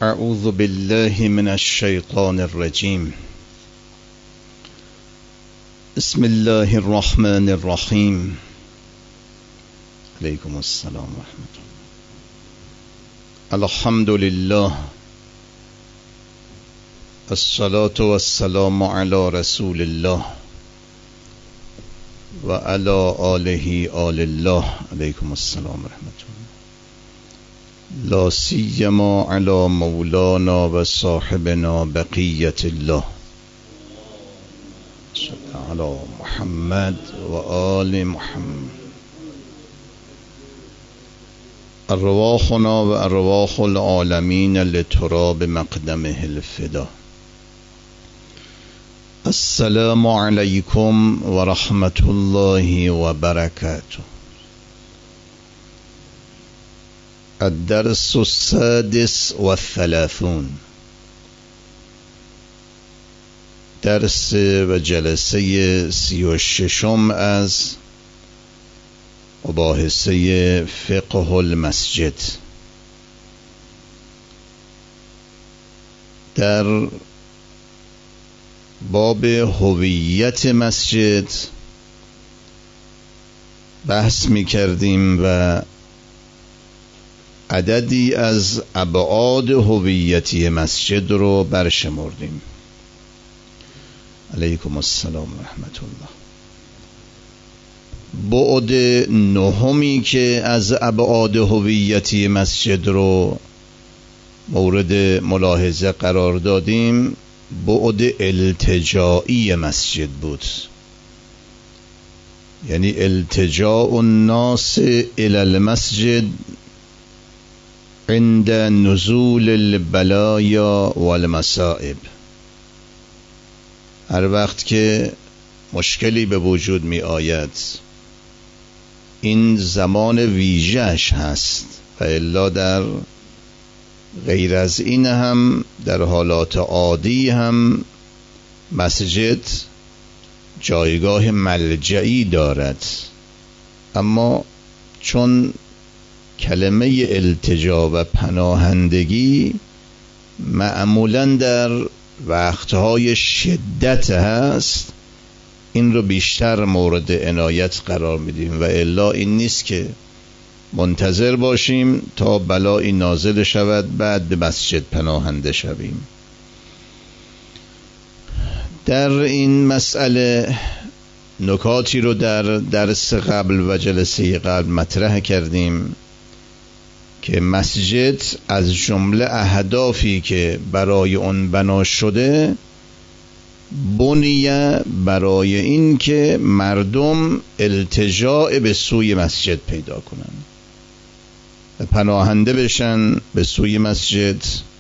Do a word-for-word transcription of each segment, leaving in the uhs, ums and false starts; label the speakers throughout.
Speaker 1: اعوذ بالله من الشیطان الرجیم. بسم الله الرحمن الرحیم. علیکم السلام و رحمت الله. الحمد لله، الصلاة والسلام علی رسول الله و علی آله آل الله. علیکم السلام و رحمت الله. لا سیما علی مولانا و صاحبنا بقیت الله علی محمد و آل محمد. ارواحنا و ارواح العالمین لتراب مقدمه الفدا. السلام علیکم و رحمت الله و برکاته. الدرس السادس والثلاثون، درس و جلسه سی و ششم از مباحثه فقه المسجد. در باب هویت مسجد بحث می کردیم و عددی از ابعاد هویتی مسجد رو برشمردیم. علیکم السلام و رحمت الله. بعد نهمی که از ابعاد هویتی مسجد رو مورد ملاحظه قرار دادیم بعد التجائی مسجد بود، یعنی التجاء الناس الی المسجد عند نزول البلایا والمصائب. هر وقت که مشکلی به وجود می آید این زمان ویژه‌اش هست و الا در غیر از این هم در حالات عادی هم مسجد جایگاه ملجئی دارد، اما چون کلمه التجا و پناهندگی معمولاً در وقتهای شدت هست، این رو بیشتر مورد عنایت قرار میدیم و الا این نیست که منتظر باشیم تا بلایی نازل شود بعد به مسجد پناهنده شویم. در این مسئله نکاتی رو در درس قبل و جلسه قبل مطرح کردیم که مسجد از جمله اهدافی که برای اون بنا شده بنیه برای این که مردم التجاء به سوی مسجد پیدا کنن، پناهنده بشن به سوی مسجد.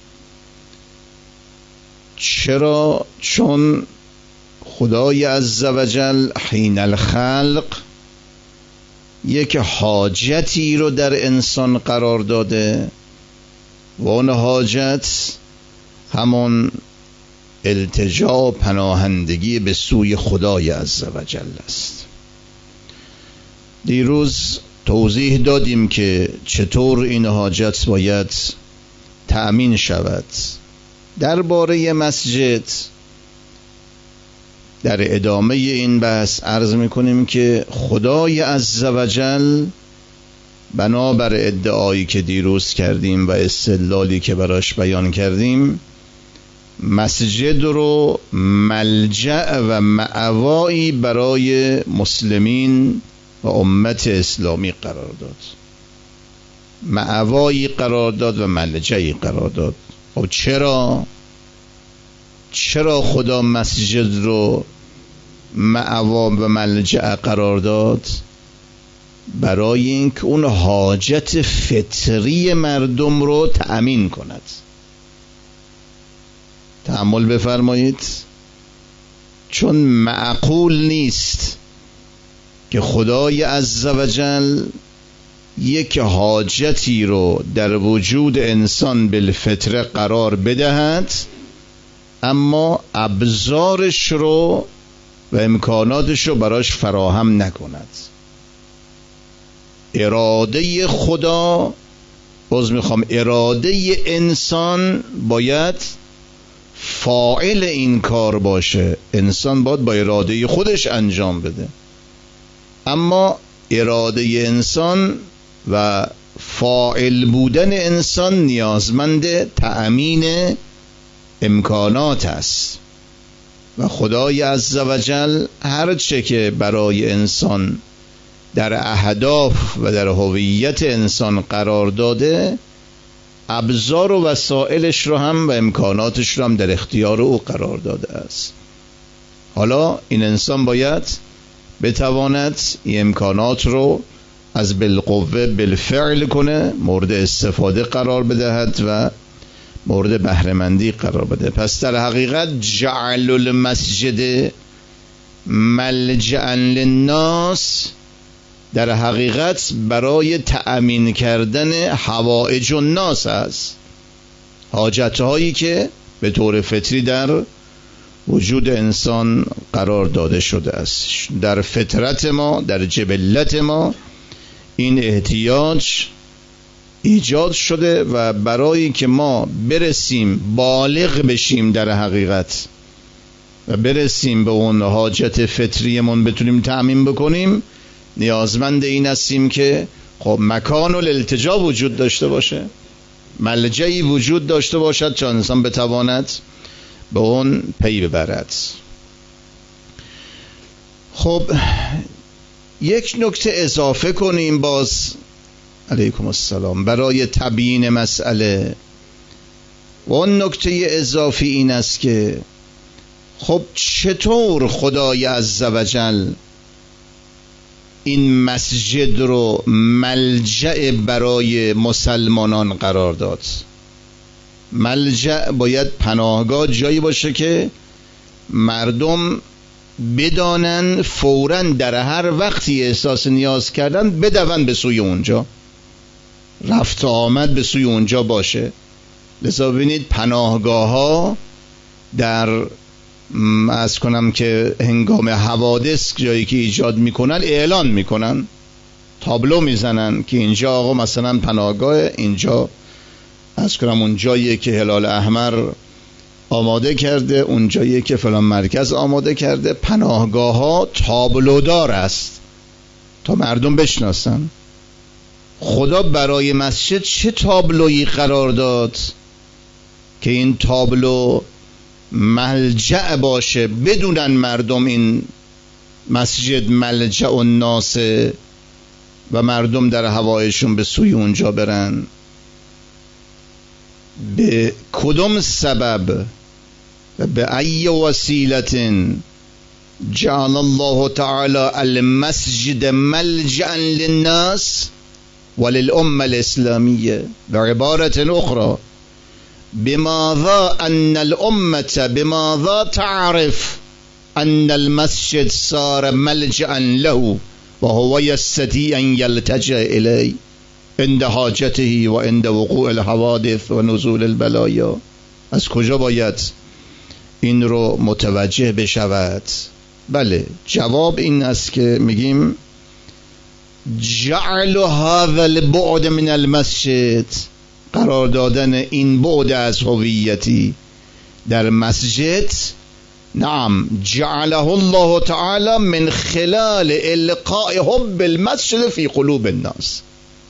Speaker 1: چرا؟ چون خدای عزوجل حین الخلق یک حاجتی رو در انسان قرار داده و اون حاجت همون التجا و پناهندگی به سوی خدای عزوجل است. دیروز توضیح دادیم که چطور این حاجت باید تأمین شود. درباره مسجد در ادامه این بحث عرض میکنیم که خدای عزوجل بنابر ادعایی که دیروز کردیم و استدلالی که براش بیان کردیم مسجد رو ملجأ و مأوایی برای مسلمین و امت اسلامی قرار داد، مأوایی قرار داد و ملجأی قرار داد. خب چرا؟ چرا خدا مسجد رو مأوا و ملجأ قرار داد؟ برای اینکه اون حاجت فطری مردم رو تأمین کند. تأمل بفرمایید، چون معقول نیست که خدای عزوجل یک حاجتی رو در وجود انسان بالفطره قرار بدهد اما ابزارش رو و امکاناتش رو براش فراهم نکند. اراده خدا باز میخوام اراده انسان باید فاعل این کار باشه، انسان باید با اراده خودش انجام بده. اما اراده انسان و فاعل بودن انسان نیازمند تأمین امکانات است و خدای عزوجل هر چه که برای انسان در اهداف و در هویت انسان قرار داده، ابزار و وسایلش رو هم و امکاناتش رو هم در اختیار او قرار داده است. حالا این انسان باید بتواند این امکانات رو از بالقوه بالفعل کنه، مورد استفاده قرار بدهد و مورد بهره‌مندی قرار بده. پس در حقیقت جعل المسجد ملجأ للناس در حقیقت برای تأمین کردن حوائج الناس است، حاجتهایی که به طور فطری در وجود انسان قرار داده شده است. در فطرت ما، در جبلت ما این احتیاج ایجاد شده و برای که ما برسیم بالغ بشیم در حقیقت و برسیم به اون حاجت فطریمون بتونیم تأمین بکنیم، نیازمند این هستیم که خب مکان الالتجا وجود داشته باشه، ملجعی وجود داشته باشد تا انسان بتواند به اون پی ببرد. خب یک نکته اضافه کنیم باز، علیکم السلام، برای تبیین مسئله. و اون نکته اضافی این است که خب چطور خدای عزوجل این مسجد رو ملجأ برای مسلمانان قرار داد؟ ملجأ باید پناهگاه، جایی باشه که مردم بدانن فوراً در هر وقتی احساس نیاز کردن بدون به سوی اونجا، رفت آمد به سوی اونجا باشه. لذا ببینید پناهگاه ها در از کنم که هنگام حوادث جایی که ایجاد میکنن اعلان میکنن، تابلو میزنن که اینجا آقا مثلا پناهگاه، اینجا از کنم اون جایی که هلال احمر آماده کرده، اون جایی که فلان مرکز آماده کرده. پناهگاه ها تابلودار است تا مردم بشناسن. خدا برای مسجد چه تابلویی قرار داد که این تابلو ملجأ باشه، بدونن مردم این مسجد ملجأ الناس و مردم در هوایشون به سوی اونجا برن؟ به کدام سبب و به ای وسیلت جعل الله تعالی المسجد ملجأ للناس وللأمة الإسلامية؟ بعبارة أخرى، بماذا أن الأمة بماذا تعرف أن المسجد صار ملجأ له وهو يستطيع أن يلتجأ إليه عند حاجته و عند وقوع الحوادث و نزول البلایا؟ از کجا باید این رو متوجه بشود؟ بله، جواب این است که میگیم جعل هذا البعد من المسجد، قرار دادن این بعد از هویتی در مسجد، نعم جعله الله تعالی من خلال القاء حب المسجد فی قلوب الناس،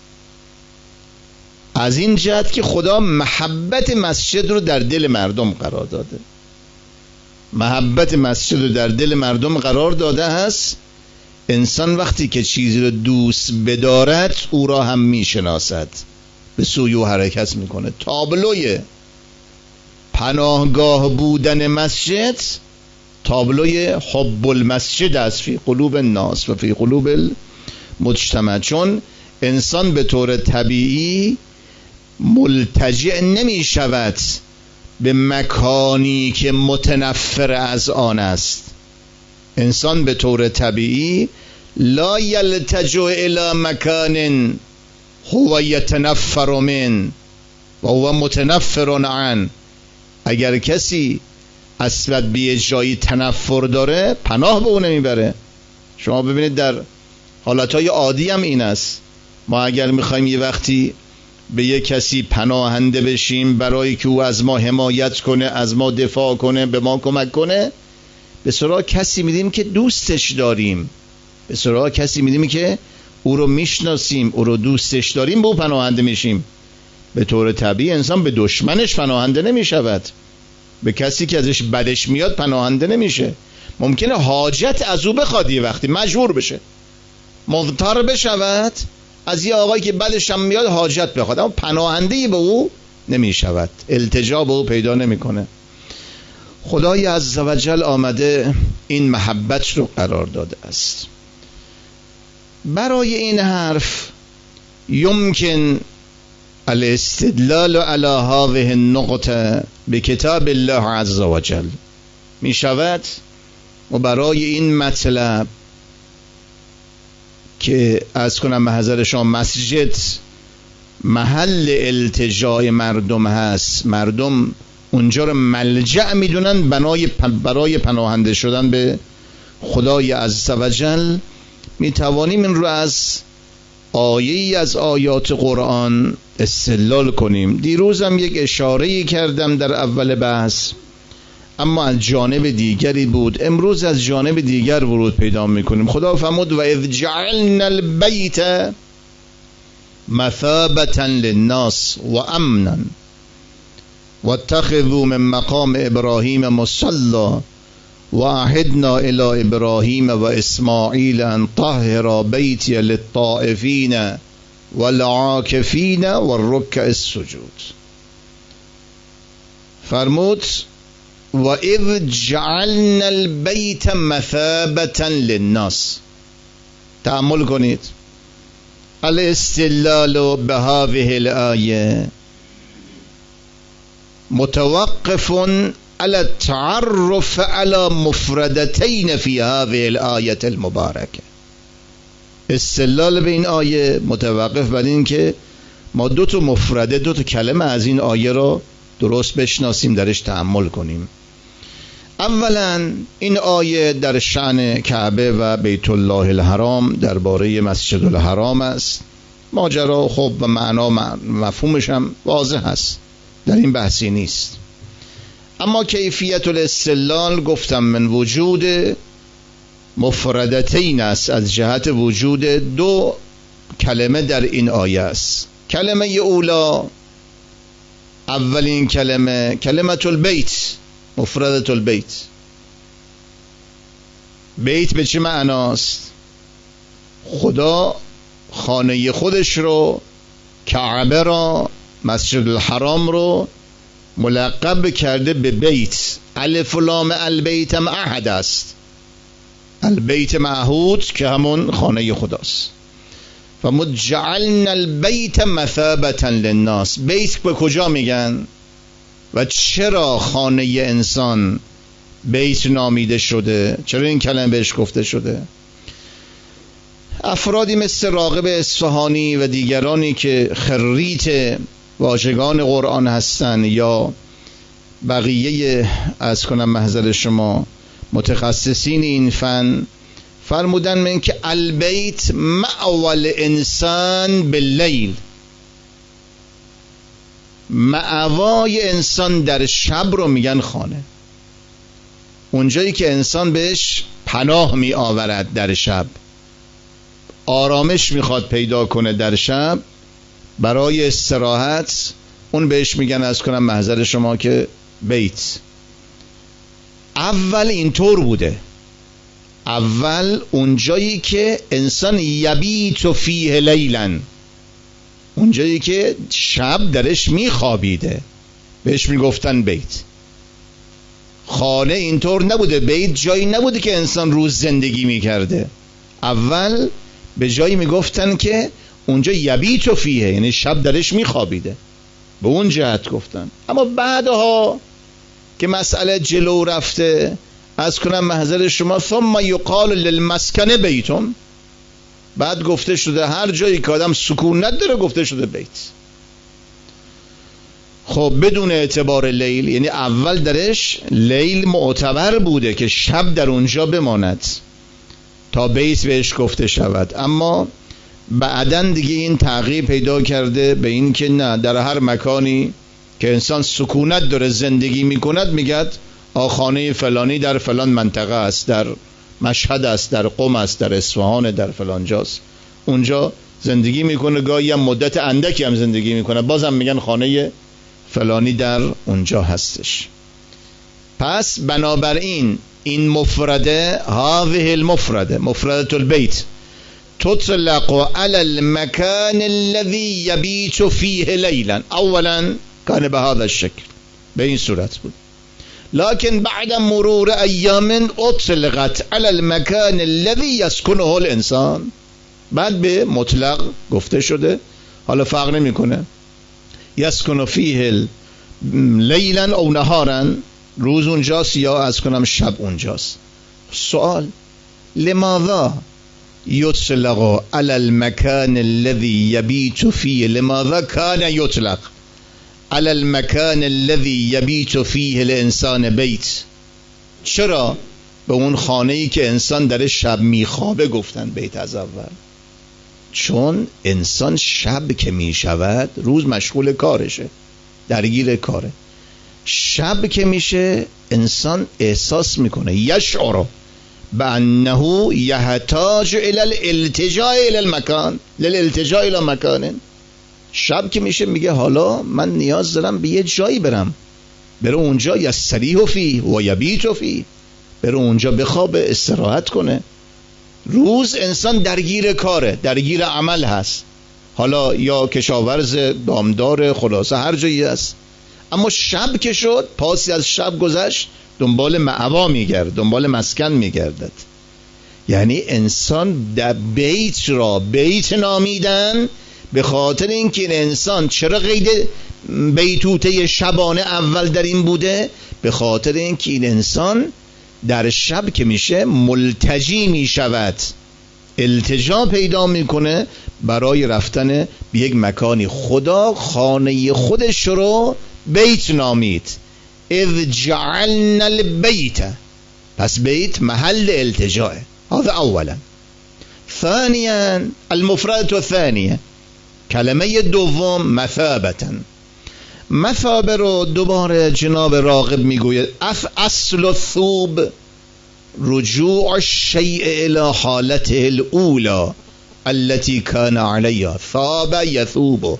Speaker 1: از این جهت که خدا محبت مسجد رو در دل مردم قرار داده. محبت مسجد رو در دل مردم قرار داده هست. انسان وقتی که چیزی رو دوست بدارد او را هم میشناسد، به سوی او حرکت میکنه. تابلوی پناهگاه بودن مسجد تابلوی حب المسجد است فی قلوب الناس و فی قلوب المجتمع، چون انسان به طور طبیعی ملتجئ نمی شود به مکانی که متنفر از آن است. انسان به طور طبیعی لا یلتجئ الی مکان هو یتنفر من و هو متنفر عن. اگر کسی اصلا به جایی تنفر داره پناه به اون نمیبره. شما ببینید در حالتهای عادی هم این است. ما اگر میخوایم یه وقتی به یک کسی پناهنده بشیم برای که او از ما حمایت کنه، از ما دفاع کنه، به ما کمک کنه، به سراغ کسی میدیم که دوستش داریم، به سراغ کسی میدیم که او رو میشناسیم، او رو دوستش داریم، به او پناهنده میشیم. به طور طبیعی انسان به دشمنش پناهنده نمیشود، به کسی که ازش بدش میاد پناهنده نمیشه. ممکنه حاجت از او بخواد، یه وقتی مجبور بشه، مضطر بشود، از یه آقایی که بدش هم میاد حاجت بخواد، اما پناهنده‌ای به او نمیشود، التجا به او پیدا نمیکنه. خدای عزوجل آمده این محبت رو قرار داده است. برای این حرف یمکن الاستدلال علی هذه النقطه بکتاب الله عزوجل، می شود و برای این مطلب که از کنم به حضر شما مسجد محل التجای مردم هست، مردم اونجا رو ملجأ میدونن بنای برای پناهنده شدن به خدای عزوجل، می توانیم این رو از آیه‌ای از آیات قرآن استدلال کنیم. دیروزم یک اشاره‌ای کردم در اول بحث، اما از جانب دیگری بود، امروز از جانب دیگر ورود پیدا میکنیم. خدا فرمود و اذ جعلنا البیت مثابة للناس و امنا واتخذوا من مقام ابراهیم مصلی وعهدنا الى ابراهیم و اسماعیل ان طهر بیتی للطائفین والعاکفین والرکع السجود. فرمود و اذ جعلنا البیت مثابة للناس. تأمل کنید، الاستدلال به هذه الآیه متوقف على التعرف على مفردتين في هذه الآية المباركة. استدلال به این آیه متوقف بر این که ما دو تا مفرده، دو تا کلمه از این آیه رو درست بشناسیم، درش تأمل کنیم. اولا این آیه در شأن کعبه و بیت الله الحرام، درباره مسجد الحرام است. ماجرا خب و معنا مفهومش هم واضح است، در این بحثی نیست. اما کیفیت الاستدلال گفتم من وجود مفردتین است، از جهت وجود دو کلمه در این آیه است. کلمه اولا، اولین کلمه کلمت البیت، مفردت البیت. بیت به چه معناست؟ خدا خانه خودش رو، کعبه را، مسجد الحرام رو ملقب کرده به بیت. الف و لام البیت هم احد است، البیت معهود که همون خانه خداست. و جعلنا البیت مثابة للناس. بیت به کجا میگن و چرا خانه انسان بیت نامیده شده؟ چرا این کلمه بهش گفته شده؟ افرادی مثل راغب اصفهانی و دیگرانی که خریت واژگان قرآن هستند یا بقیه از کنم محضر شما متخصصین این فن، فرمودن من که البیت مأوال انسان باللیل، مأوای انسان در شب رو میگن خانه. اونجایی که انسان بهش پناه می آورد در شب، آرامش میخواد پیدا کنه در شب برای استراحت، اون بهش میگن از کنم محضر شما که بیت. اول اینطور بوده، اول اونجایی که انسان یبیت فیه لیلا، اونجایی که شب درش میخوابیده بهش میگفتن بیت. خانه اینطور نبوده، بیت جایی نبوده که انسان روز زندگی میکرده. اول به جایی میگفتن که اونجا یبیت فیه، یعنی شب درش میخوابیده، به اون جهت گفتن. اما بعدها که مسئله جلو رفته، از کنم محضر شما ثم یقال للمسکن بیتم، بعد گفته شده هر جایی که آدم سکونت داره گفته شده بیت. خب بدون اعتبار لیل، یعنی اول درش لیل معتبر بوده که شب در اونجا بماند تا بیت بهش گفته شود. اما بعداً دیگه این تغییر پیدا کرده به این که نه، در هر مکانی که انسان سکونت داره زندگی میکند میگد آخانه فلانی در فلان منطقه است، در مشهد است، در قم است، در اصفهان، در فلان جاست، اونجا زندگی میکنه. گاهی هم مدت اندکی هم زندگی میکنه، بازم میگن خانه فلانی در اونجا هستش. پس بنابراین این مفرده، هذه المفرده مفردة البيت تطلق على المكان الذي يبيت فيه ليلا. اولا كان بهذا الشكل، به این صورت بود، لكن بعد مرور ایام اطلقت على المكان الذي يسكنه الانسان، بعد به مطلق گفته شده، حالا فرق نمیکنه یسکن فیه لیلا او نهارا، روز اونجاست یا از کنم شب اونجاست. سوال لماذا یطلق على المكان الذي يبيت فيه، لماذا كان يطلق على المكان الذي يبيت فيه الانسان بیت؟ چرا به اون خانه‌ای که انسان در شب میخوابه گفتن بیت از اول؟ چون انسان شب که میشود روز مشغول کارشه، درگیر کاره. شب که میشه انسان احساس میکنه، یشعر بانه یحتاج الى الالتجاء الى المکان، للالتجاء الى مکان. شب که میشه میگه حالا من نیاز دارم به یه جایی برم، بره اونجا یستریح فیه و یبیت فیه، بره اونجا بخوابه، استراحت کنه. روز انسان درگیر کاره، درگیر عمل هست، حالا یا کشاورز، دامدار، خلاصه هر جایی هست. اما شب که شد، پاسی از شب گذشت، دنبال مأوا میگرد، دنبال مسکن میگردد. یعنی انسان در بیت را بیت نامیدن به خاطر اینکه این انسان چرا قید بیتوته شبانه اول در این بوده؟ به خاطر اینکه این انسان در شب که میشه ملتجی میشود، التجا پیدا میکنه برای رفتن به یک مکانی. خدا خانه خودش رو بیت نامید، اذ جعلنا البیت، پس بیت محل التجاه. هذا اولا. ثانیا المفردة الثانیه، کلمه دوم مثابتا. مثابه رو دوباره جناب راغب میگوید اف اصل الثوب رجوع الشیء الى حالته الاولى التي كان عليها. ثاب یثوب،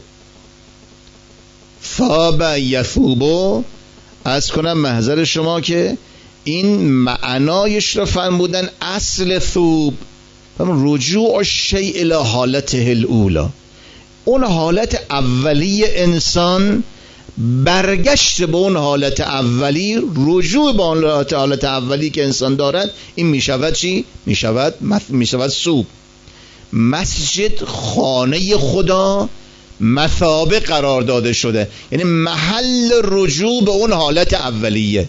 Speaker 1: ثاب یثوب. از کنم محضر شما که این معنایش رو فرمودن اصل ثوب، رجوع الشیء الى حالته الاولى، اون حالت اولی انسان، برگشت به اون حالت اولی، رجوع به اون حالت اولی که انسان دارد، این میشود چی؟ میشود میشود ثوب. مسجد خانه خدا مثابه قرار داده شده، یعنی محل رجوع به اون حالت اولیه،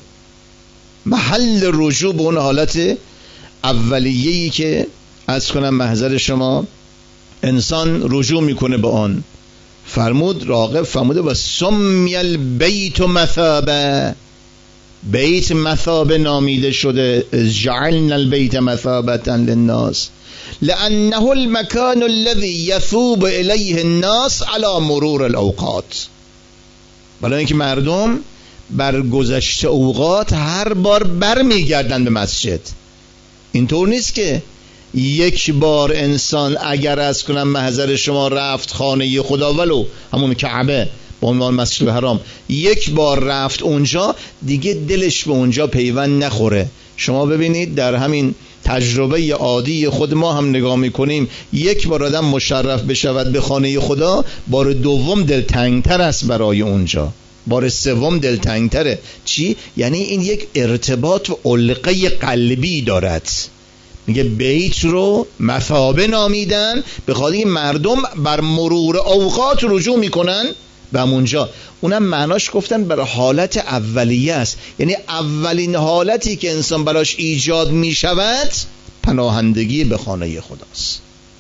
Speaker 1: محل رجوع به اون حالت اولیه‌ای که از کنم محضر شما انسان رجوع میکنه به آن. فرمود راغب فرموده و سمی البیت مثابه، بیت مثابه نامیده شده، جعلنا البیت مثابة للناس لانه المكان الذي يثوب الیه الناس على مرور الاوقات. برای اینکه مردم بر گذشته اوقات هر بار بر میگردن به مسجد. اینطور نیست که یک بار انسان اگر از کنم محضر شما رفت خانه خدا، ولو همون کعبه به عنوان مسجد الحرام، یک بار رفت اونجا دیگه دلش به اونجا پیوند نخوره. شما ببینید در همین تجربه عادی خود ما هم نگاه میکنیم، یک بار آدم مشرف بشود به خانه خدا، بار دوم دلتنگتر است برای اونجا، بار سوم دلتنگتره. چی؟ یعنی این یک ارتباط و علقه قلبی دارد. میگه بیت رو مثابه نامیدن به خاطر این مردم بر مرور اوقات رجوع میکنن به اونجا. اونم معناش گفتن برای حالت اولیه است، یعنی اولین حالتی که انسان براش ایجاد میشود پناهندگی به خانه خداست،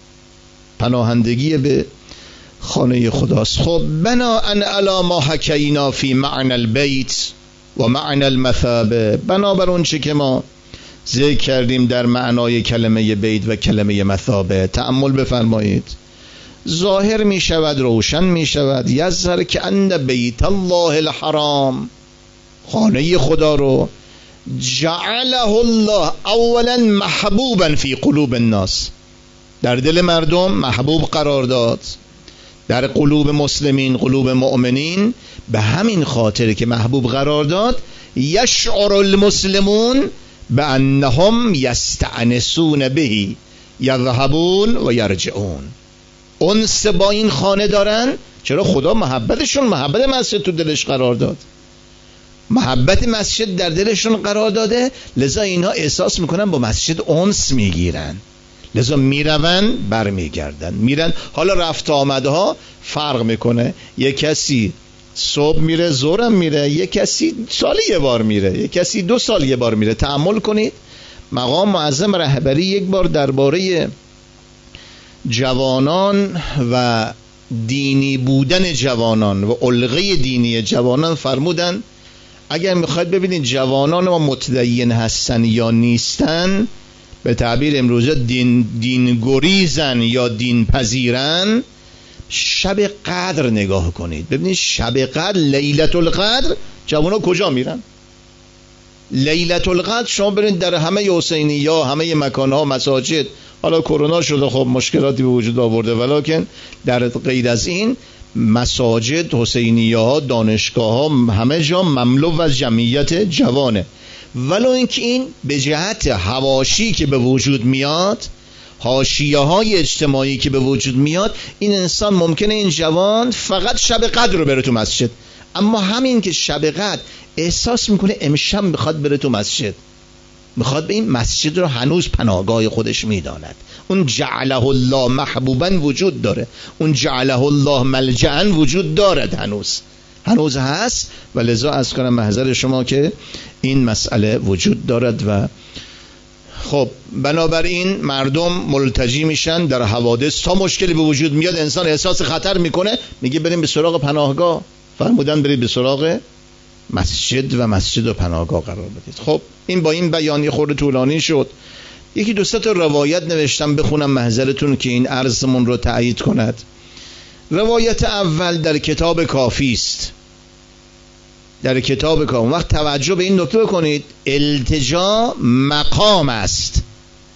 Speaker 1: پناهندگی به خانه خداست. خب بناءً علی ما حکینا فی معنی البیت و معنی المثابه، بنابر اون چه که ما ذکر کردیم در معنای کلمه بیت و کلمه مثابه، تأمل بفرمایید. ظاهر می شود، روشن می شود. یظهر که ان بیت الله الحرام، خانه خدا رو جعله الله اولا محبوبا فی قلوب الناس، در دل مردم محبوب قرار داد، در قلوب مسلمین، قلوب مؤمنین. به همین خاطر که محبوب قرار داد، یشعر المسلمون بانهم یستأنسون به یذهبون و یرجعون. انس با این خانه دارن. چرا؟ خدا محبتشون، محبت مسجد تو دلش قرار داد، محبت مسجد در دلشون قرار داده، لذا اینها احساس میکنن با مسجد انس میگیرن، لذا میرون برمیگردن، میرن. حالا رفت آمده ها فرق میکنه، یک کسی صبح میره ظهرم میره، یک کسی سال یه بار میره، یک کسی دو سال یه بار میره. تأمل کنید مقام معظم رهبری یک بار درباره جوانان و دینی بودن جوانان و علقه دینی جوانان فرمودن اگر میخواید ببینید جوانان ما متدین هستن یا نیستن، به تعبیر امروزه دین دین گریزن یا دین پذیرن، شب قدر نگاه کنید ببینید شب قدر، لیلت القدر جوانا کجا میرن؟ لیلت القدر شما برید در همه حسینی یا همه مکانها مساجد، حالا کرونا شده خب مشکلاتی به وجود آورده، ولکن در غیر از این مساجد، حسینیه ها، دانشگاه ها، همه جا مملو از جمعیت جوانه. ولو اینکه این به جهت حواشی که به وجود میاد، حاشیه های اجتماعی که به وجود میاد، این انسان ممکنه این جوان فقط شب قدر رو بره تو مسجد، اما همین که شب قدر احساس میکنه امشب میخواد بره تو مسجد، میخواد به این مسجد رو هنوز پناهگاه خودش میداند. اون جعله الله محبوبا وجود داره، اون جعله الله ملجأ وجود دارد، هنوز هنوز هست. و لذا از کنم محضر شما که این مسئله وجود دارد. و خب بنابراین مردم ملتجی میشن در حوادث، تا مشکلی به وجود میاد انسان احساس خطر میکنه، میگه بریم به سراغ پناهگاه. فرمودن برید به سراغ مسجد و مسجد و پناهگاه قرار بدید. خب این با این بیانی خورده طولانی شد. یکی دو سه تا روایت نوشتم بخونم محضرتون که این عرضمون رو تایید کند. روایت اول در کتاب کافی است، در کتاب کافی. وقت توجه به این نکته بکنید، التجا مقام است،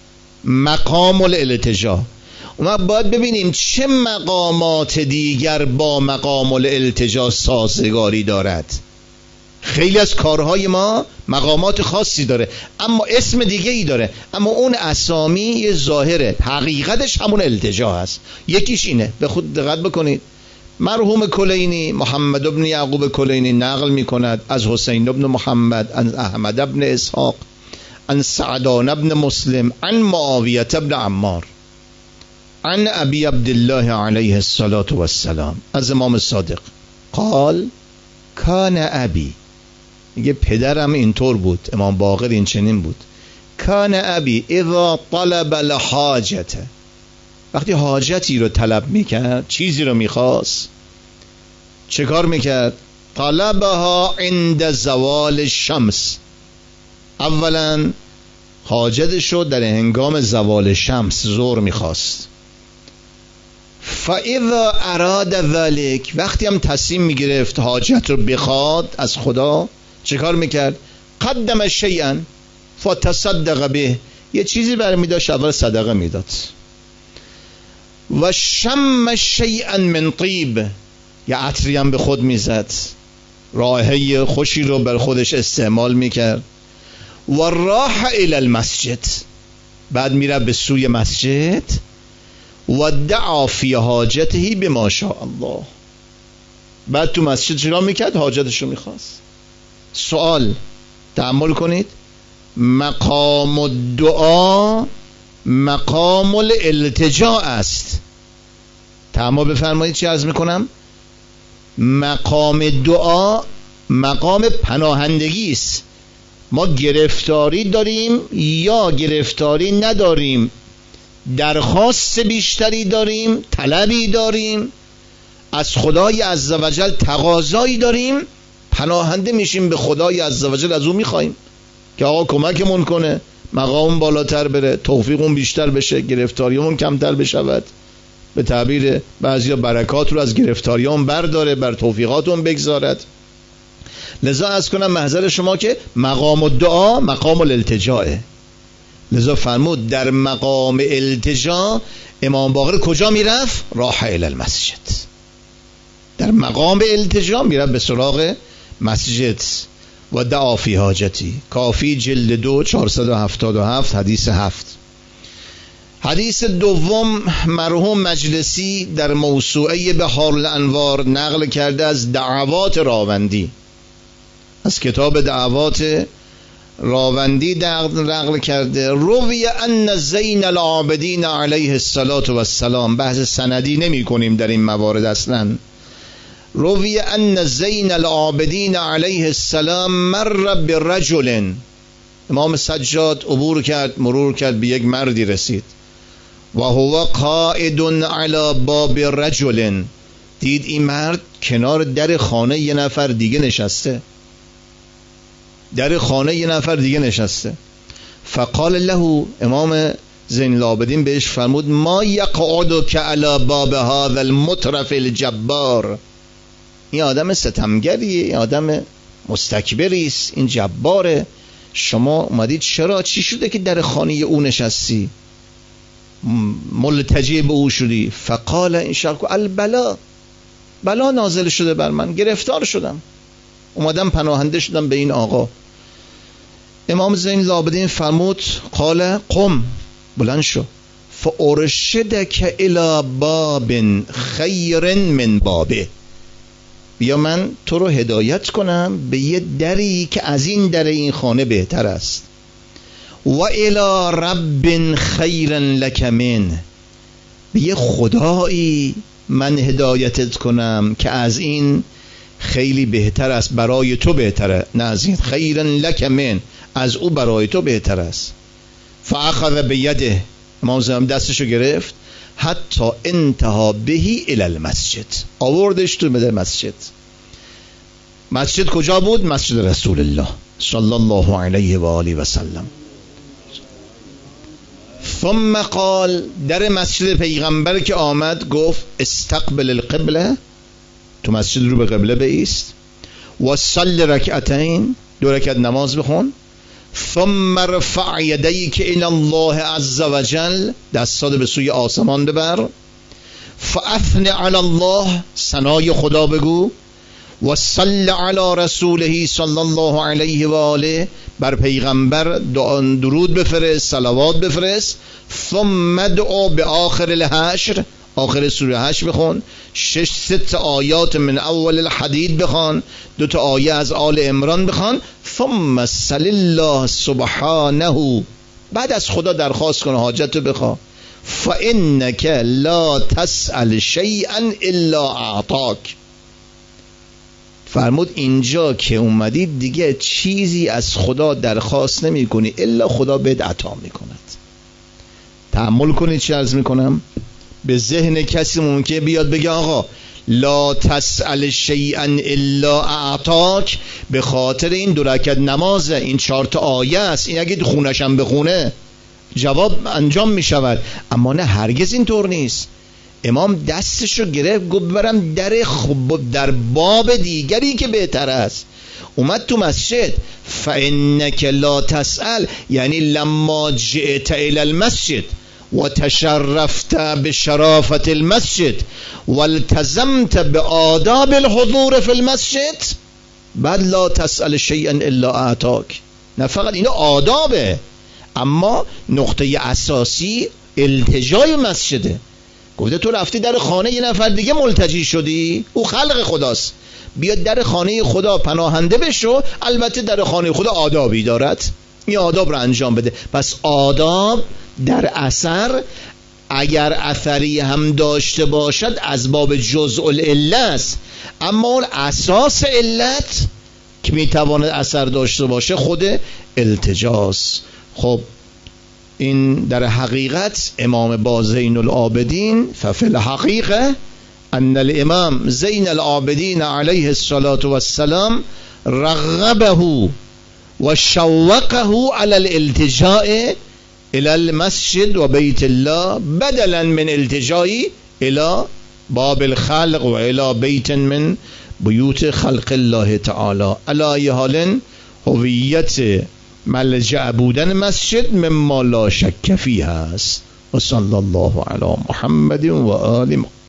Speaker 1: مقام الالتجا. ما باید ببینیم چه مقامات دیگر با مقام الالتجا سازگاری دارد. خیلی از کارهای ما مقامات خاصی داره اما اسم دیگه ای داره، اما اون اسامی یه ظاهره، حقیقتش همون التجا هست. یکیش اینه، به خود دقت بکنید. مرحوم کلینی، محمد ابن یعقوب کلینی نقل می کند از حسین ابن محمد، عن احمد ابن اسحاق، عن سعدان ابن مسلم، عن معاویه ابن عمار، عن ابی عبدالله علیه الصلاة والسلام، از امام صادق قال کان ابی، میگه پدرم اینطور بود، امام باقر این چنین بود. کان ابی اذا طلب الحاجت، وقتی حاجتی رو طلب میکرد، چیزی رو میخواست، چه کار میکرد؟ طلبها عند زوال الشمس، اولا حاجتش رو در هنگام زوال شمس ظهر میخواست. فاذا اراد ذلك، وقتی هم تصمیم میگرفت حاجت رو بخواد از خدا، چه کار میکرد؟ قدم شیئا فتصدق به، یه چیزی برمی داشت اول صدقه میداد. و شم شیئا من طیب، یه عطری هم به خود میزد، رائحه خوشی رو بر خودش استعمال میکرد. و راح الی المسجد، بعد میره به سوی مسجد. و دعا فی حاجته بما شاء الله، بعد تو مسجد چرا میکرد؟ حاجتش رو میخواست. سوال تأمل کنید، مقام الدعا مقام الالتجا است. تأمل بفرمایید چی عرض میکنم؟ مقام دعا مقام پناهندگی است. ما گرفتاری داریم یا گرفتاری نداریم، درخواست بیشتری داریم، طلبی داریم، از خدای عزوجل تقاضایی داریم، پناهنده میشیم به خدای عزوجل، از اون میخوایم که آقا کمکمون کنه، مقام بالاتر بره، توفیقمون بیشتر بشه، گرفتاریمون کمتر بشود. به تعبیر بعضیا برکات رو از گرفتاریان برداره، بر توفیقاتون بگذارد. لذا از کنم محضر شما که مقام الدعا مقام الالتجاء. لذا فرمود در مقام التجا امام باقر کجا میرفت؟ راح الی المسجد. در مقام التجا میرفت به سراغ مسجد. و دعا فی حاجتی، کافی جلد دو چهارصد و هفتاد و هفت حدیث هفت. حدیث دوم مرحوم مجلسی در موسوعه بحار الانوار نقل کرده از دعوات راوندی، از کتاب دعوات راوندی نقل کرده. روی ان زین العابدین علیه الصلاة و السلام، بحث سندی نمی کنیم در این موارد اصلا. روی ان زین العابدین علیه السلام مر برجل، امام سجاد عبور کرد، مرور کرد، به یک مردی رسید. و هو قائد علی باب رجل، دید این مرد کنار در خانه یه نفر دیگه نشسته، در خانه یه نفر دیگه نشسته. فقال له، امام زین العابدین بهش فرمود ما یقعدک علی باب هذا المترف الجبار، این آدم ستمگریه، این آدم مستکبری است، این جباره، شما اومدید چرا؟ چی شده که در خانه او نشستی، ملتجی به او شدی؟ فقال این شخص البلا، بلا نازل شده بر من، گرفتار شدم، اومدم پناهنده شدم به این آقا. امام زین العابدین فرمود قال قم، بلند شو، فارشدک الی باب خیر من بابه، بیا من تو رو هدایت کنم به یه دری که از این در این خانه بهتر است. و الی رب خیر لک من، به یه خدایی من هدایتت کنم که از این خیلی بهتر است، برای تو بهتره، نه از این، خیر لک من، از او برای تو بهتر است. فاخذ بیده، امام زمان دستشو گرفت، حتی انتها بهی الی المسجد، آوردش تو در مسجد. مسجد کجا بود؟ مسجد رسول الله صلی الله علیه و آله و سلم. ثم قال، در مسجد پیغمبر که آمد گفت استقبل القبله، تو مسجد رو به قبله بایست، و صلی رکعتین، دو رکعت نماز بخون. ثم رفع یدیک الی الله عز وجل، دستات به سوی آسمان ببر. فاثنی علی الله، ثنای خدا بگو. و صلی علی رسوله صلی الله علیه و آله، بر پیغمبر درود بفرست، صلوات بفرست. ثم دعا به آخر الحشر، آخر سوره حشر بخون. شش ست آیات من اول الحدید بخون، دو تا آیه از آل عمران بخون. ثم سل الله سبحانه، بعد از خدا درخواست کن، حاجت بخوا. فانک لا تسأل شیئا الا اعطاک، فرمود اینجا که اومدید دیگه چیزی از خدا درخواست نمی کنی الا خدا بهت عطا می کند. تأمل کنید چی عرض می کنم. به ذهن کسی ممکنه بیاد بگه آقا لا تسأل شیئا الا اعطاک، به خاطر این دو رکعت نمازه، این چهار تا آیه است، این اگه خونش هم بخونه جواب انجام می شود. اما نه، هرگز اینطور نیست. امام دستشو گرفت گفت برم در خب در باب دیگری که بهتر است. اومد تو مسجد. فانک لا تسأل، یعنی لما جئت الى المسجد و تشرفت بشرافت المسجد و التزمت بآداب الحضور فی المسجد، بعد لا تسأل شیئا الا اعطاک. نه فقط اینا آدابه، اما نقطه اساسی التجای مسجده. گفته تو رفتی در خانه یه نفر دیگه ملتجی شدی، او خلق خداست، بیاد در خانه خدا پناهنده بشو. البته در خانه خدا آدابی دارد، این آداب رو انجام بده. پس آداب در اثر اگر اثری هم داشته باشد از باب جزء العله است، اما اون اساس علت که میتواند اثر داشته باشه خود التجاست. خب این در حقیقت امام با زین العابدین، ففی الحقیقه ان الامام زین العابدین علیه الصلاة والسلام رغبه و شوقه علی الالتجاء الى المسجد و بیت الله بدلا من التجاء الى باب الخلق و الى بیت من بیوت خلق الله تعالی. علی حال هویت ملجأ بودن مسجد مما لا شک فیه است. و صلی الله علی محمد و آل محمد.